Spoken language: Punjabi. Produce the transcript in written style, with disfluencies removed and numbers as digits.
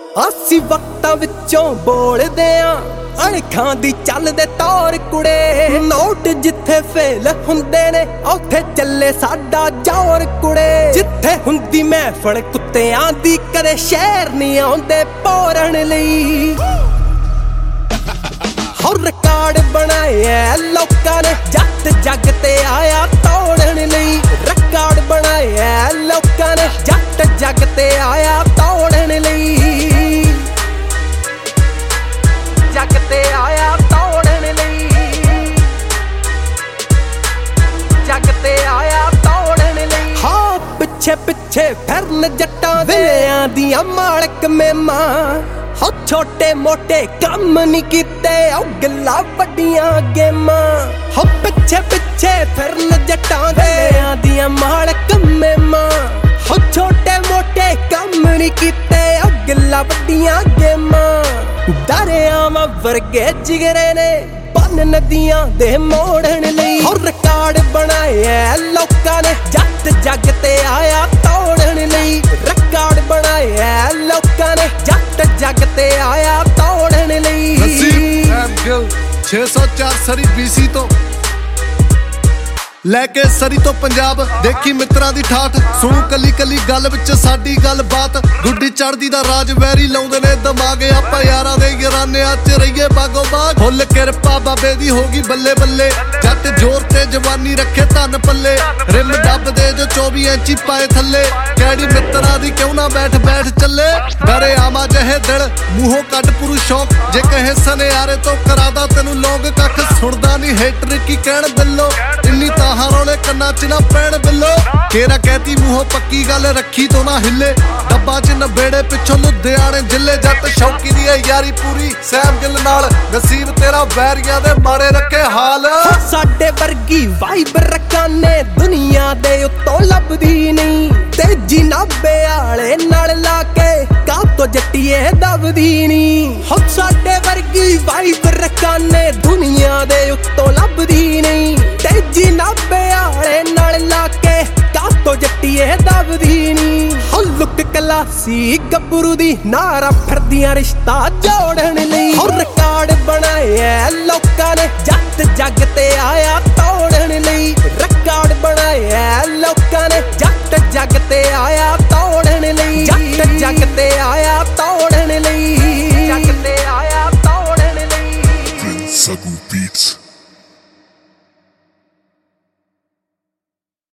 ਅਸੀਂ ਵਕਤਾਂ ਵਿੱਚੋਂ ਬੋਲਦੇ ਆਂ ਅਣਖਾਂ ਦੀ ਚੱਲਦੇ ਤੌਰ ਕੁੜੇ। ਨੋਟ ਜਿੱਥੇ ਫੇਲ ਹੁੰਦੇ ਨੇ ਉੱਥੇ ਚੱਲੇ ਸਾਡਾ ਜ਼ੋਰ ਕੁੜੇ। ਜਿੱਥੇ ਹੁੰਦੀ ਮਹਿਫਲ ਕੁੱਤਿਆਂ ਦੀ ਕਦੇ ਸ਼ਹਿਰ ਨਹੀਂ ਆਉਂਦੇ ਪੋਰਣ ਲਈ। ਹੋ ਰਿਕਾਰਡ ਬਣਾਇਆ ਲੋਕਾਂ ਨੇ ਜੱਟ ਜੱਗ ਤੇ ਆਇਆ ਤੋੜਨ ਲਈ। ਰਿਕਾਰਡ ਬਣਾਇਆ ਲੋਕਾਂ ਨੇ ਜੱਟ ਜੱਗ ਤੇ ਆਇਆ ਤੋੜਨ ਲਈ। ਜੱਗ ਤੇ ਆਇਆ ਤੋੜਨ ਲਈ। ਜੱਗ ਤੇ ਆਇਆ ਤੋੜਨ ਲਈ। ਹਾਂ ਪਿੱਛੇ ਪਿੱਛੇ ਫਿਰਨ ਜੱਟਾਂ ਵੇਲਿਆਂ ਦੀਆਂ ਮਾਲਕ ਮੇਮਾਂ। ਹੋ ਛੋਟੇ ਮੋਟੇ ਕੰਮ ਨਹੀਂ ਕੀਤੇ ਉਹ ਗੱਲਾਂ ਵੱਡੀਆਂ ਗੇਮਾਂ। ਹੋ ਪਿੱਛੇ ਪਿੱਛੇ ਫਿਰਨ ਜੱਟਾਂ ਵੇਲਿਆਂ ਦੀਆਂ ਮਾਲਕ ਮੇਮਾਂ। ਹੋ ਛੋਟੇ ਮੋਟੇ ਕੰਮ ਨਹੀਂ ਕੀਤੇ ਉਹ ਗੱਲਾਂ ਵੱਡੀਆਂ ਗੇਮਾਂ। ਦਰਿਆਵਾਂ ਵਰਗੇ ਜਿਗਰੇ ਨੇ ਬੰਨ ਨਦੀਆਂ ਦੇ ਮੋੜਨ ਲਈ। ਹੋ ਰਿਕਾਰਡ ਬਣਾਇਆ ਲੋਕਾਂ ਨੇ ਜੱਟ ਜੱਗ ਤੇ ਆਇਆ ਤੋੜਨ ਲਈ। ਰਿਕਾਰਡ ਬਣਾਇਆ ਲੋਕਾਂ ਨੇ ਜੱਟ ਜੱਗ ਤੇ ਆਇਆ ਤੋੜਨ ਲਈ। 604 ਸਰੀ BC ਤੋਂ ਲੈ ਕੇ ਸਰੀ ਤੋਂ ਪੰਜਾਬ ਦੇਖੀ ਮਿੱਤਰਾਂ ਦੀ ਠਾਠ। ਸੁਣੂ ਕੱਲੀ ਕੱਲੀ ਗੱਲ ਵਿੱਚ ਸਾਡੀ ਗੱਲ ਬਾਤ। ਗੁੱਡੀ ਚੜਦੀ ਦਾ ਰਾਜ ਵੈਰੀ ਲਾਉਂਦੇ ਨੇ ਦਿਮਾਗ। ਆਪਾਂ ਯਾਰਾਂ ਦੇ ਯਾਰਾਨਿਆਂ ਚ ਰਹੀਏ ਬਾਗੋ ਬਾਗ। ਫੁੱਲ ਕਿਰਪਾ ਬਾਬੇ ਦੀ ਹੋਗੀ ਬੱਲੇ ਬੱਲੇ। ਜੱਟ ਜ਼ੋਰ ਤੇ ਜਵਾਨੀ ਰੱਖੇ ਧਨ ਪੱਲੇ। ਰਿਮ ਦੱਬਦੇ ਜੋ 24 ਇੰਚੀ ਪਾਏ ਥੱਲੇ। ਕਿਹੜੀ ਮਿੱਤਰਾਂ ਦੀ ਕਿਉਂ ਨਾ ਬੈਠ ਬੈਠ ਚੱਲੇ। ਡਰੇ ਆਵਾਂ ਜਿਹੇ ਦਿਲ ਮੂੰਹੋਂ ਕੱਢ ਪੁਰੂ ਸ਼ੌਕ। ਜੇ ਕਹੇ ਸਨਿਆਰੇ ਤੋਂ ਕਰਾਦਾ ਤੈਨੂੰ ਲੋਕ ਕੱਖ ਸੁਣਦਾ ਨਹੀਂ ਹੇਟਰ ਕੀ ਕਹਿਣ ਬਿੱਲੋ। ਇੰਨੀ ਤਾਹਾਂ ਰੋਲੇ ਕੰਨਾਂ ਚ ਨਾ ਪੈਣ ਬਿੱਲੋ। ਕੇਰਾ ਕਹਿਤੀ ਮੂੰਹੋਂ ਪੱਕੀ ਗੱਲ ਰੱਖੀ ਤੋਂ ਨਾ ਹਿੱਲੇ। ਡੱਬਾ ਚ ਨਬੇੜੇ ਪਿੱਛੋਂ ਲੁਧਿਆਣੇ ਜ਼ਿਲ੍ਹੇ। ਜੱਟ ਸ਼ੌਕੀ ਦੀ ਯਾਰੀ ਪੂਰੀ ਸੈਮ ਗਿੱਲ ਨਾਲ। ਨਸੀਬ ਤੇਰਾ ਵੈਰੀਆਂ ਦੇ ਮਾੜੇ ਰੱਖੇ ਹਾਲ। ਸਾਡੇ ਵਰਗੀ ਵਾਈਬ ਰਕਾਨੇ ਦੁਨੀਆ ਦੇ ਉੱਤੋਂ ਲੱਭਦੀ ਨਹੀਂ। ਤੇਜੀ ਨਾਭੇ ਵਾਲੇ ਨਾਲ ਲਾ ਕੇ ਕਾਤੋਂ ਜੱਟੀਏ ਦਬਦੀ ਨਹੀਂ। ਹੋ ਸਾਡੇ ਵਰਗੀ ਵਾਈਬ ਰਕਾਨੇ ਦੁਨੀਆ ਦੇ ਉੱਤੋਂ ਲੱਭਦੀ ਨਹੀਂ। ਤੇਜੀ ਨਾਭੇ ਵਾਲੇ ਨਾਲ ਲਾ ਕੇ ਕਾਤੋਂ ਜੱਟੀਏ ਦਬਦੀ ਨਹੀਂ। ਹੋ ਲੁੱਕ ਕਲਾਸੀ ਗੱਭਰੂ ਦੀ ਨਾਰਾ ਫਿਰਦੀਆਂ ਰਿਸ਼ਤਾ ਜੋੜਨ ਲਈ। ਹੋ ਰਿਕਾਰਡ ਬਣਾਇਆ ਲੋਕਾਂ ਨੇ